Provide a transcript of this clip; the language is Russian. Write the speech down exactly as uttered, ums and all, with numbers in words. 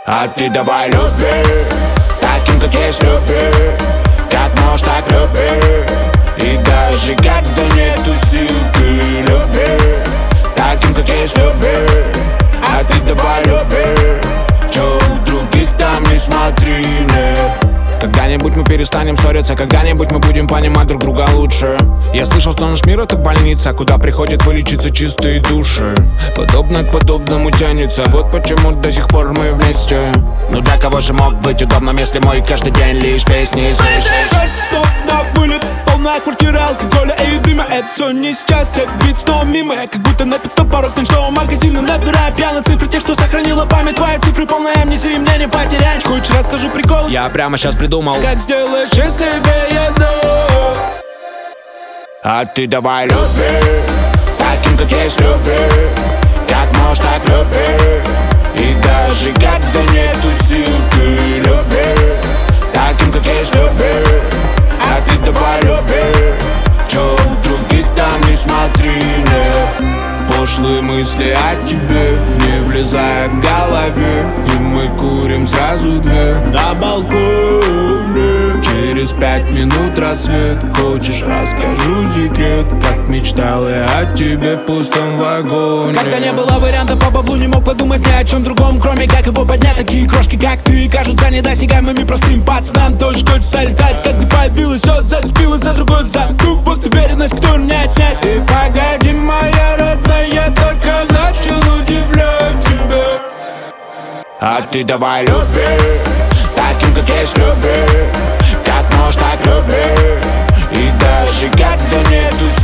А ты давай люби, таким как есть люби, как можешь так люби. И даже когда нету сил ты люби, таким как есть люби. А ты давай люби, чё у других там не смотри, нет. Когда-нибудь мы перестанем ссориться, когда-нибудь мы будем понимать друг друга лучше. Я слышал, что наш мир это больница, куда приходят вылечиться чистые души. Подобное к подобному тянется, вот почему до сих пор мы вместе. Ну для кого же мог быть удобным, если мой каждый день лишь песни слышишь? Стоп на вылет, полная квартира алкоголя и дыма. Это все не сейчас, это бит снова мимо. Я как будто на пит-стоп порог ночного магазина, набирая пьяно цифры тех, что сохранила память. Твои цифры полная амнезия, мне не потерять. Хочешь, расскажу прикол? Я прямо сейчас придумал, как сделаешь из тебя еду. А ты давай люби, таким как есть люби, как можешь так люби. И даже когда нету сил ты люби, таким как есть люби. А ты давай люби, чё у других там не смотри, нет. Пошлые мысли о тебе не влезают в голове, и мы курим сразу две на балконе. Через пять минут рассвет, хочешь, расскажу секрет, как мечтал я о тебе в пустом вагоне. Когда не было варианта по баблу, не мог подумать ни о чем другом, кроме как его поднять. Такие крошки, как ты, кажутся недосягаемыми простым пацанам. Тоже хочется летать, как ты появилась, все зацепилась за другой задух. Вот уверенность, кто не отнять. И погоди, моя родная, я только начал удивлять тебя. А ты давай люби, таким как есть люби, как можешь так люби. И даже когда нету